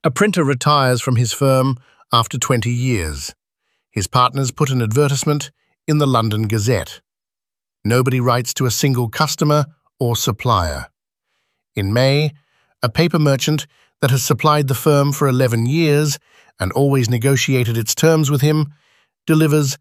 A printer retires from his firm after 20 years. His partners put an advertisement in the London Gazette. Nobody writes to a single customer or supplier. In May, a paper merchant that has supplied the firm for 11 years and always negotiated its terms with him delivers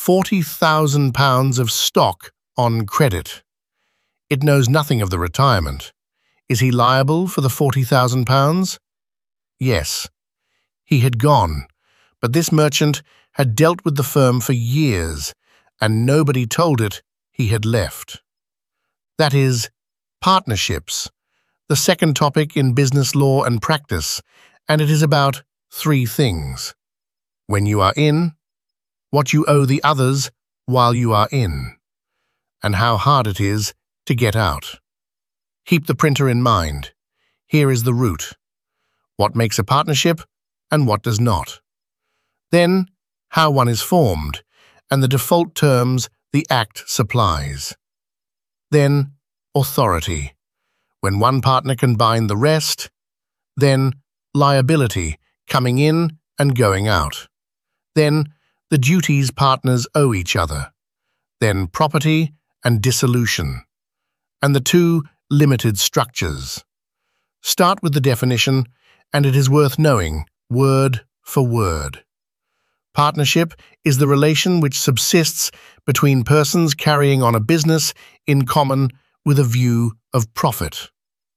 £40,000 of stock on credit. It knows nothing of the retirement. Is he liable for the £40,000? Yes. He had gone, but this merchant had dealt with the firm for years, and nobody told it he had left. That is, partnerships, the second topic in business law and practice, and it is about three things: when you are in, what you owe the others while you are in, and how hard it is to get out. Keep the printer in mind. Here is the root: what makes a partnership and what does not. Then, how one is formed, and the default terms the Act supplies. Then, authority, when one partner can bind the rest. Then, liability, coming in and going out. Then, the duties partners owe each other. Then, property and dissolution. And the two limited structures. Start with the definition, and it is worth knowing, word for word. Partnership is the relation which subsists between persons carrying on a business in common with a view of profit.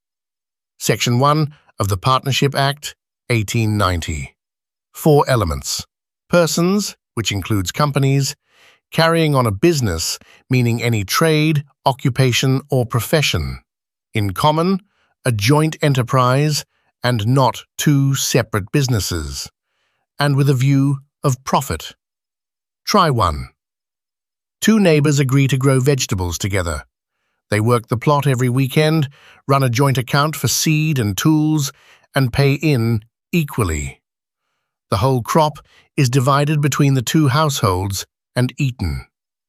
Section 1 of the Partnership Act, 1890. 4 elements: persons, which includes companies; carrying on a business, meaning any trade, occupation, or profession; in common, a joint enterprise, and not two separate businesses; and with a view of profit. Try 1. 2 neighbors agree to grow vegetables together. They work the plot every weekend, run a joint account for seed and tools, and pay in equally. The whole crop is divided between the 2 households and eaten.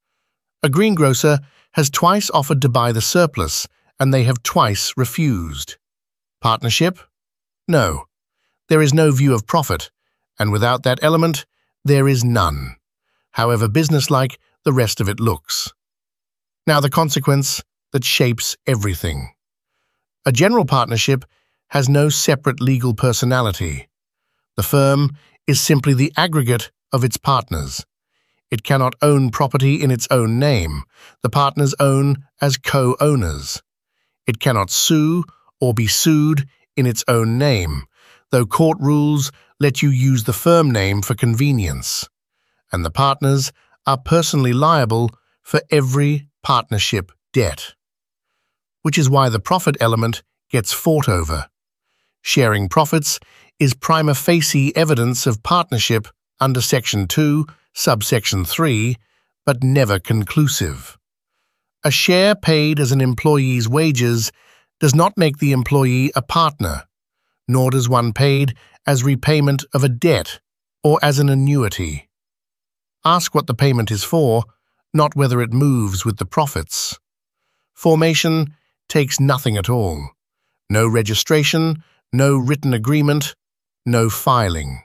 A greengrocer has twice offered to buy the surplus, and they have twice refused. Partnership? No. There is no view of profit, and without that element, there is none, however businesslike the rest of it looks. Now the consequence that shapes everything. A general partnership has no separate legal personality. The firm is simply the aggregate of its partners. It cannot own property in its own name. The partners own as co-owners. It cannot sue or be sued in its own name, though court rules let you use the firm name for convenience. And the partners are personally liable for every partnership debt. Which is why the profit element gets fought over. Sharing profits is prima facie evidence of partnership under Section 2, subsection 3, but never conclusive. A share paid as an employee's wages does not make the employee a partner, nor does one paid as repayment of a debt or as an annuity. Ask what the payment is for, not whether it moves with the profits. Formation takes nothing at all. No registration, no written agreement, no filing.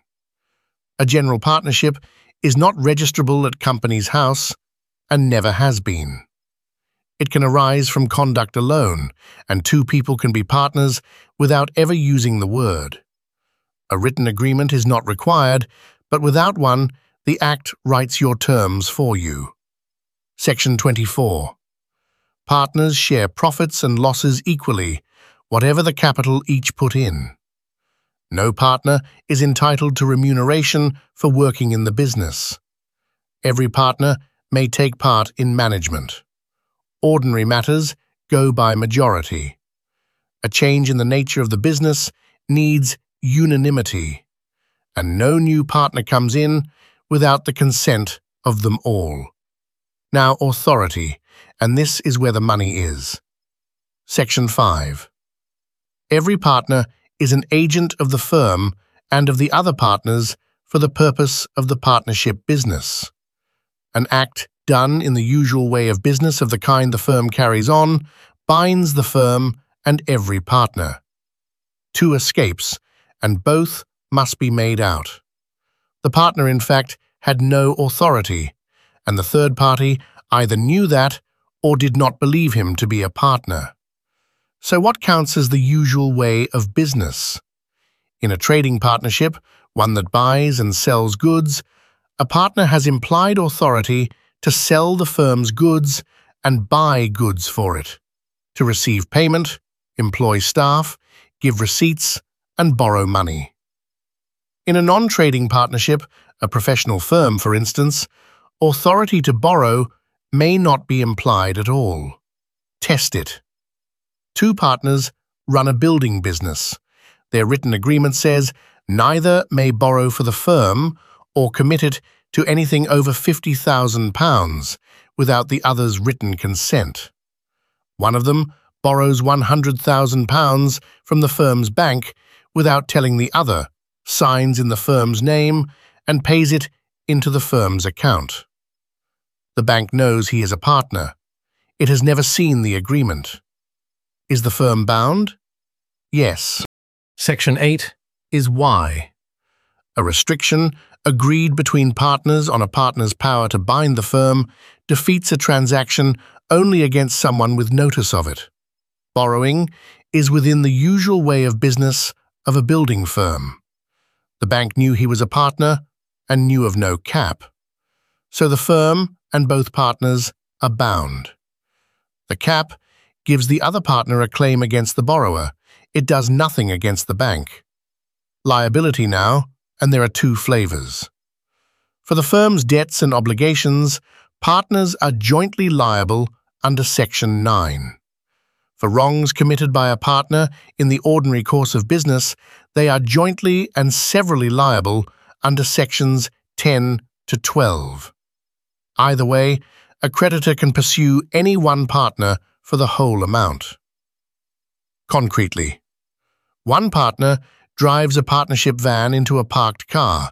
A general partnership is not registrable at Companies House and never has been. It can arise from conduct alone, and 2 people can be partners without ever using the word. A written agreement is not required, but without one, the Act writes your terms for you. Section 24. Partners share profits and losses equally, whatever the capital each put in. No partner is entitled to remuneration for working in the business. Every partner may take part in management. Ordinary matters go by majority. A change in the nature of the business needs unanimity, and no new partner comes in without the consent of them all. Now authority, and this is where the money is. Section 5. Every partner is an agent of the firm and of the other partners for the purpose of the partnership business. An act done in the usual way of business of the kind the firm carries on binds the firm and every partner. 2 escapes, and both must be made out. The partner, in fact, had no authority, and the third party either knew that or did not believe him to be a partner. So what counts as the usual way of business? In a trading partnership, one that buys and sells goods, a partner has implied authority to sell the firm's goods and buy goods for it, to receive payment, employ staff, give receipts, and borrow money. In a non-trading partnership, a professional firm, for instance, authority to borrow may not be implied at all. Test it. Two partners run a building business. Their written agreement says neither may borrow for the firm or commit it to anything over £50,000 without the other's written consent. One of them borrows £100,000 from the firm's bank without telling the other, signs in the firm's name, and pays it into the firm's account. The bank knows he is a partner. It has never seen the agreement. Is the firm bound? Yes. Section 8 is why. A restriction agreed between partners on a partner's power to bind the firm defeats a transaction only against someone with notice of it. Borrowing is within the usual way of business of a building firm. The bank knew he was a partner and knew of no cap. So the firm and both partners are bound. The cap gives the other partner a claim against the borrower. It does nothing against the bank. Liability now, and there are two flavors. For the firm's debts and obligations, partners are jointly liable under Section 9. For wrongs committed by a partner in the ordinary course of business, they are jointly and severally liable under Sections 10 to 12. Either way, a creditor can pursue any one partner for the whole amount. Concretely, one partner drives a partnership van into a parked car,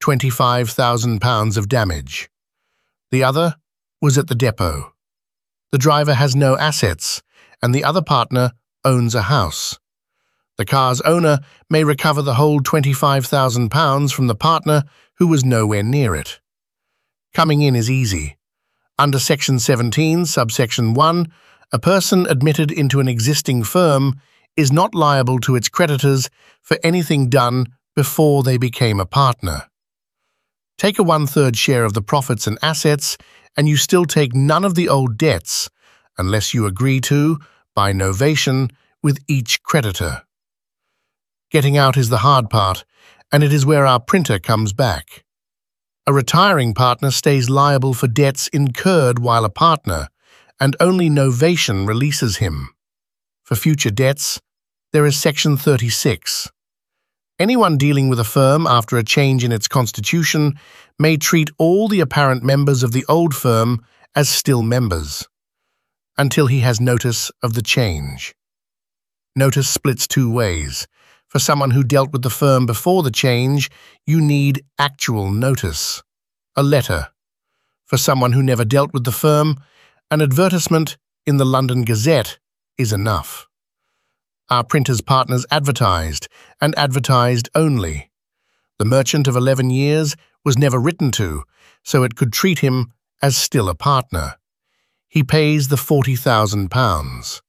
£25,000 of damage. The other was at the depot. The driver has no assets, and the other partner owns a house. The car's owner may recover the whole £25,000 from the partner who was nowhere near it. Coming in is easy. Under Section 17, subsection 1, a person admitted into an existing firm is not liable to its creditors for anything done before they became a partner. Take a 1/3 share of the profits and assets, and you still take none of the old debts, unless you agree to, by novation, with each creditor. Getting out is the hard part, and it is where our printer comes back. A retiring partner stays liable for debts incurred while a partner, and only novation releases him. For future debts, there is Section 36. Anyone dealing with a firm after a change in its constitution may treat all the apparent members of the old firm as still members, until he has notice of the change. Notice splits two ways. For someone who dealt with the firm before the change, you need actual notice, a letter. For someone who never dealt with the firm, an advertisement in the London Gazette is enough. Our printer's partners advertised, and advertised only. The merchant of 11 years was never written to, so it could treat him as still a partner. He pays the £40,000.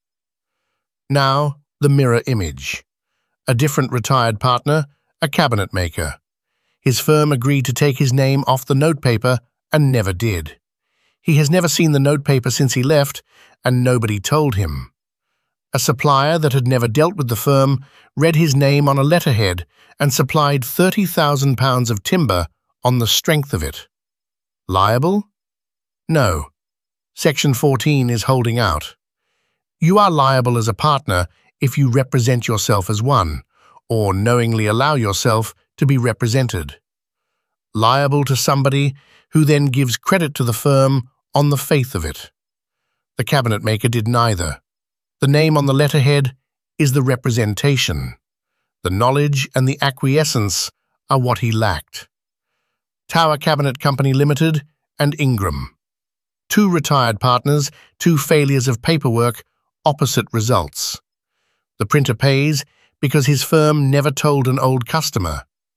Now, the mirror image. A different retired partner, a cabinet maker. His firm agreed to take his name off the notepaper and never did. He has never seen the notepaper since he left, and nobody told him. A supplier that had never dealt with the firm read his name on a letterhead and supplied £30,000 of timber on the strength of it. Liable? No. Section 14 is holding out. You are liable as a partner if you represent yourself as one, or knowingly allow yourself to be represented. Liable to somebody who then gives credit to the firm on the faith of it. The cabinet maker did neither. The name on the letterhead is the representation. The knowledge and the acquiescence are what he lacked. Tower Cabinet Company Limited and Ingram. Two retired partners, two failures of paperwork, opposite results. The printer pays because his firm never told an old customer.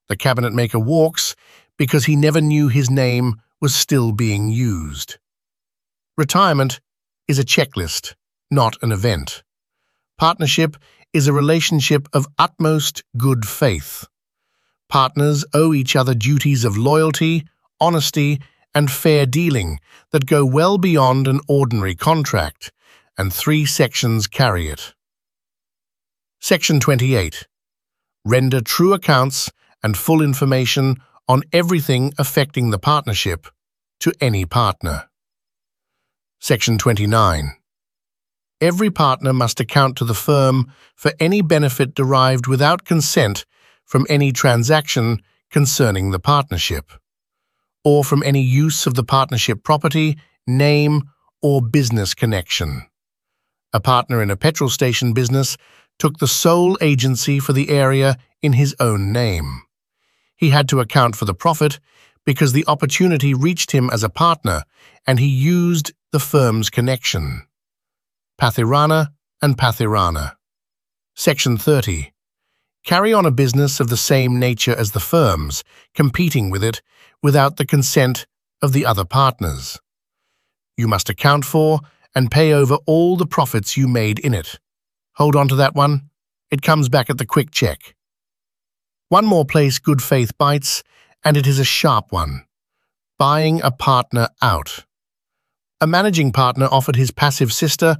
The cabinet maker walks because he never knew his name was still being used. Retirement is a checklist, not an event. Partnership is a relationship of utmost good faith. Partners owe each other duties of loyalty, honesty, and fair dealing that go well beyond an ordinary contract, and 3 sections carry it. Section 28. Render true accounts and full information on everything affecting the partnership to any partner. Section 29. Every partner must account to the firm for any benefit derived without consent from any transaction concerning the partnership, or from any use of the partnership property, name, or business connection. A partner in a petrol station business took the sole agency for the area in his own name. He had to account for the profit because the opportunity reached him as a partner and he used the firm's connection. Pathirana and Pathirana. Section 30. Carry on a business of the same nature as the firm's, competing with it without the consent of the other partners. You must account for and pay over all the profits you made in it. Hold on to that one. It comes back at the quick check. One more place good faith bites, and it is a sharp one. Buying a partner out. A managing partner offered his passive sister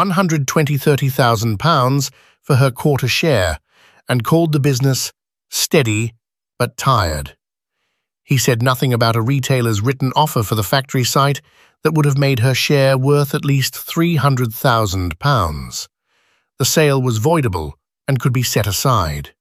£120,000 for her quarter share and called the business steady but tired. He said nothing about a retailer's written offer for the factory site that would have made her share worth at least £300,000. The sale was voidable and could be set aside.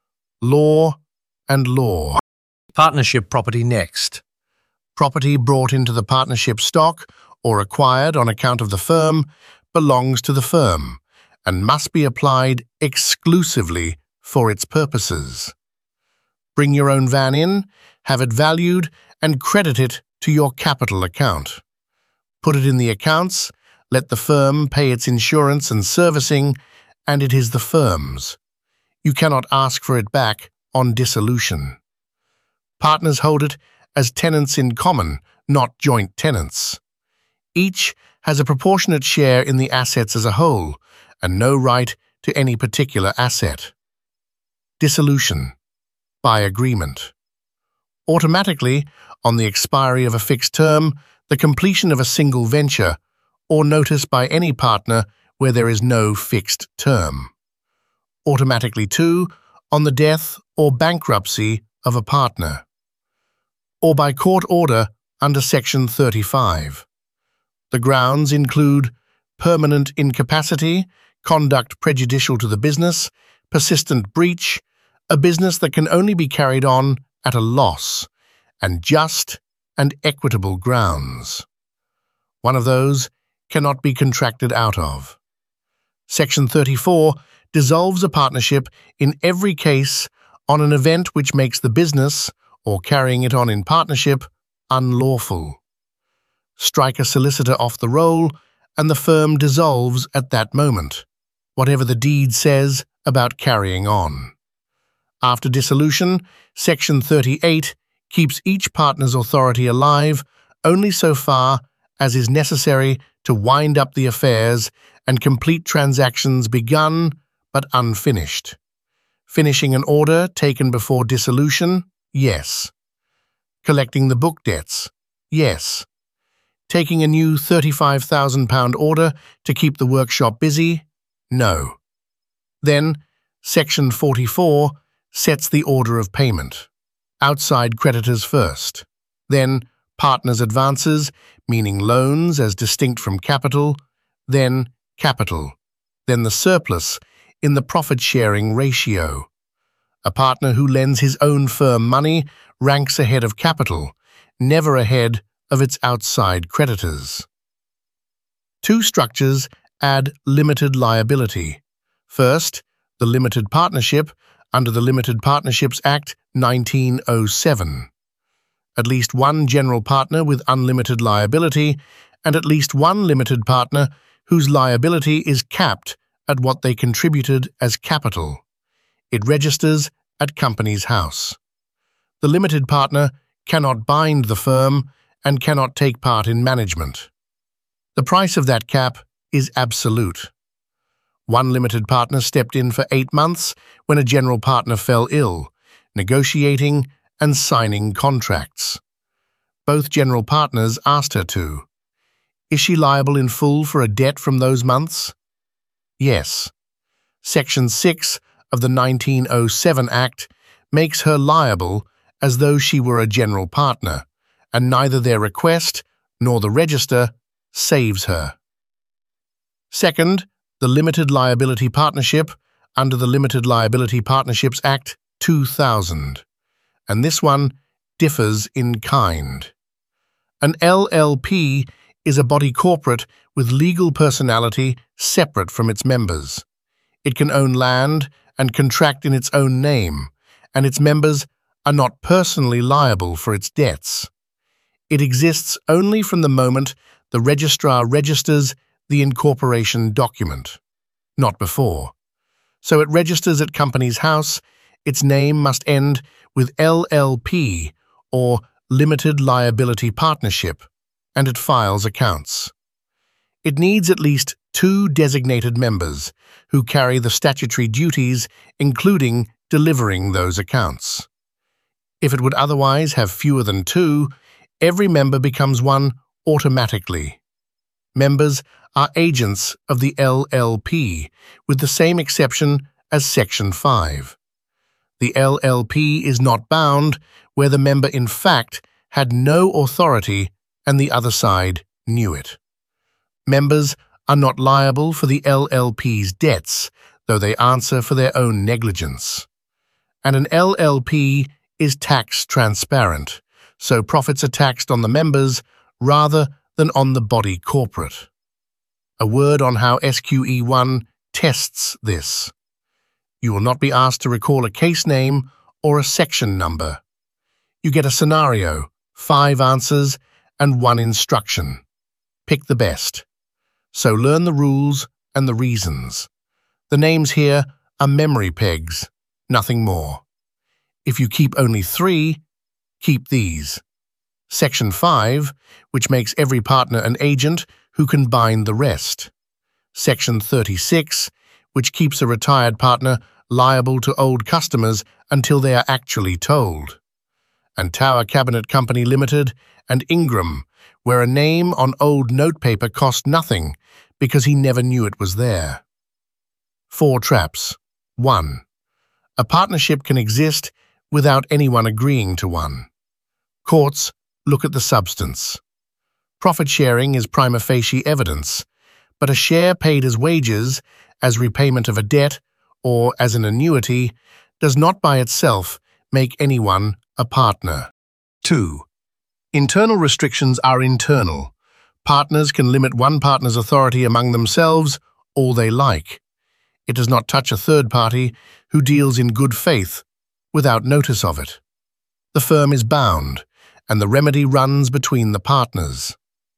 Law and law. Partnership property next. Property brought into the partnership stock or acquired on account of the firm belongs to the firm and must be applied exclusively for its purposes. Bring your own van in, have it valued, and credit it to your capital account. Put it in the accounts, let the firm pay its insurance and servicing, and it is the firm's. You cannot ask for it back on dissolution. Partners hold it as tenants in common, not joint tenants. Each has a proportionate share in the assets as a whole, and no right to any particular asset. Dissolution. By agreement. Automatically, on the expiry of a fixed term, the completion of a single venture, or notice by any partner where there is no fixed term. Automatically too, on the death or bankruptcy of a partner. Or by court order under Section 35. The grounds include permanent incapacity, conduct prejudicial to the business, persistent breach, a business that can only be carried on at a loss, and just and equitable grounds. One of those cannot be contracted out of. Section 34 dissolves a partnership in every case on an event which makes the business, or carrying it on in partnership, unlawful. Strike a solicitor off the roll, and the firm dissolves at that moment, whatever the deed says about carrying on. After dissolution, Section 38 keeps each partner's authority alive only so far as is necessary to wind up the affairs and complete transactions begun but unfinished. Finishing an order taken before dissolution? Yes. Collecting the book debts? Yes. Taking a new £35,000 order to keep the workshop busy? No. Then, Section 44 sets the order of payment. Outside creditors first. Then, partners' advances, meaning loans as distinct from capital. Then, capital. Then the surplus in the profit-sharing ratio. A partner who lends his own firm money ranks ahead of capital, never ahead of its outside creditors. Two structures add limited liability. First, the limited partnership under the Limited Partnerships Act 1907. At least one general partner with unlimited liability and at least one limited partner whose liability is capped at what they contributed as capital. It registers at Companies House. The limited partner cannot bind the firm and cannot take part in management. The price of that cap is absolute. One limited partner stepped in for 8 months when a general partner fell ill, negotiating and signing contracts. Both general partners asked her to. Is she liable in full for a debt from those months? Yes. Section 6 of the 1907 Act makes her liable as though she were a general partner, and neither their request nor the register saves her. Second, the Limited Liability Partnership under the Limited Liability Partnerships Act 2000, and this one differs in kind. An LLP is a body corporate with legal personality separate from its members. It can own land and contract in its own name, and its members are not personally liable for its debts. It exists only from the moment the registrar registers the incorporation document, not before. So it registers at Companies House, its name must end with LLP or Limited Liability Partnership, and it files accounts. It needs at least 2 designated members who carry the statutory duties, including delivering those accounts. If it would otherwise have fewer than 2, every member becomes one automatically. Members are agents of the LLP, with the same exception as Section 5. The LLP is not bound where the member in fact had no authority and the other side knew it. Members are not liable for the LLP's debts, though they answer for their own negligence. And an LLP is tax transparent, so profits are taxed on the members rather than on the body corporate. A word on how SQE1 tests this. You will not be asked to recall a case name or a section number. You get a scenario, 5 answers, and 1 instruction. Pick the best. So learn the rules and the reasons. The names here are memory pegs, nothing more. If you keep only 3, keep these. Section 5, which makes every partner an agent who can bind the rest. Section 36, which keeps a retired partner liable to old customers until they are actually told. And Tower Cabinet Company Limited and Ingram, where a name on old notepaper cost nothing because he never knew it was there. 4 traps. 1. A partnership can exist without anyone agreeing to one. Courts look at the substance. Profit sharing is prima facie evidence, but a share paid as wages, as repayment of a debt, or as an annuity, does not by itself make anyone a partner. 2. Internal restrictions are internal. Partners can limit one partner's authority among themselves all they like. It does not touch a third party who deals in good faith without notice of it. The firm is bound, and the remedy runs between the partners.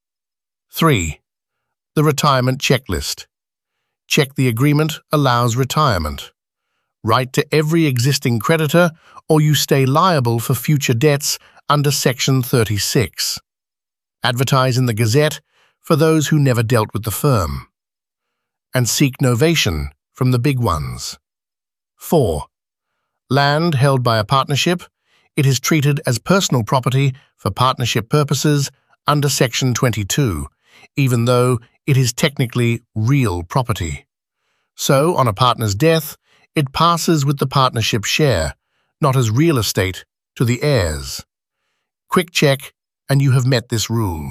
3. The retirement checklist. Check the agreement allows retirement. Write to every existing creditor or you stay liable for future debts under Section 36. Advertise in the Gazette for those who never dealt with the firm. And seek novation from the big ones. 4. Land held by a partnership. It is treated as personal property for partnership purposes under Section 22, even though it is technically real property. So, on a partner's death, it passes with the partnership share, not as real estate, to the heirs. Quick check, and you have met this rule.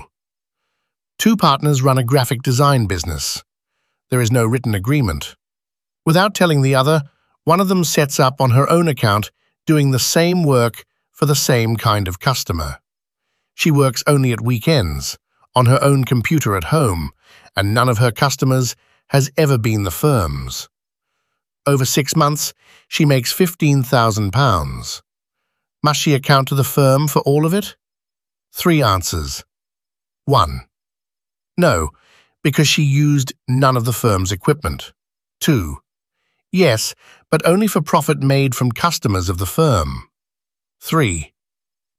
2 partners run a graphic design business. There is no written agreement. Without telling the other, one of them sets up on her own account doing the same work for the same kind of customer. She works only at weekends, on her own computer at home, and none of her customers has ever been the firm's. Over 6 months, she makes £15,000. Must she account to the firm for all of it? 3 answers. 1. No, because she used none of the firm's equipment. 2. Yes, but only for profit made from customers of the firm. 3.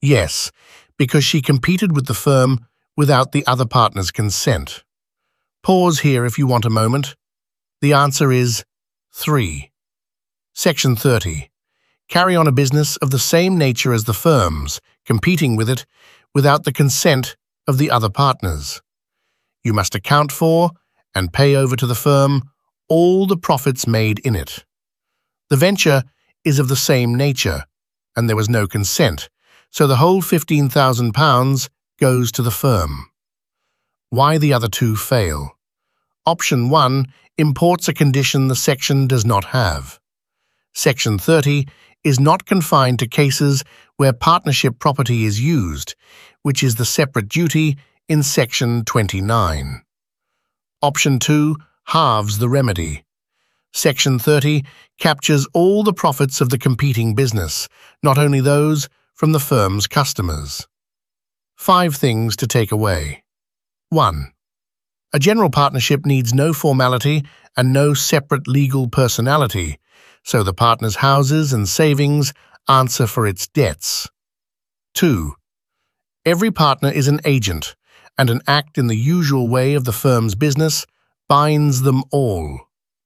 Yes, because she competed with the firm without the other partner's consent. Pause here if you want a moment. The answer is 3. Section 30. Carry on a business of the same nature as the firm's, competing with it without the consent of the other partners. You must account for and pay over to the firm all the profits made in it. The venture is of the same nature, and there was no consent, so the whole £15,000 goes to the firm. Why the other two fail? Option 1 imports a condition the section does not have. Section 30 is not confined to cases where partnership property is used, which is the separate duty in Section 29. Option 2 halves the remedy. Section 30 captures all the profits of the competing business, not only those from the firm's customers. 5 things to take away. 1. A general partnership needs no formality and no separate legal personality, so the partner's houses and savings answer for its debts. 2. Every partner is an agent, and an act in the usual way of the firm's business binds them all.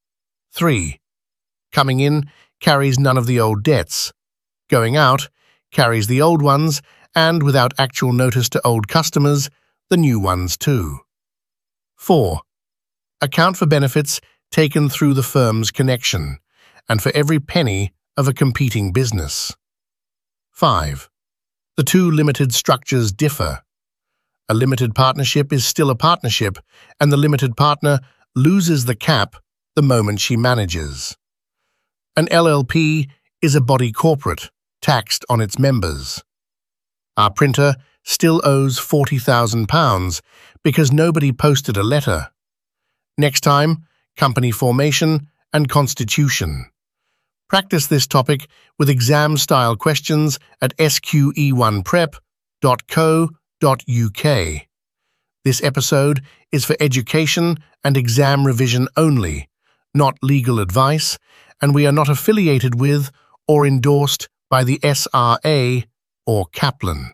3. Coming in carries none of the old debts. Going out carries the old ones, and without actual notice to old customers, the new ones too. 4. Account for benefits taken through the firm's connection, and for every penny of a competing business. 5. The two limited structures differ. A limited partnership is still a partnership, and the limited partner loses the cap the moment she manages. An LLP is a body corporate, taxed on its members. Our printer still owes £40,000 because nobody posted a letter. Next time, company formation and constitution. Practice this topic with exam-style questions at sqe1prep.co.uk. This episode is for education and exam revision only, not legal advice, and we are not affiliated with or endorsed by the SRA or Kaplan.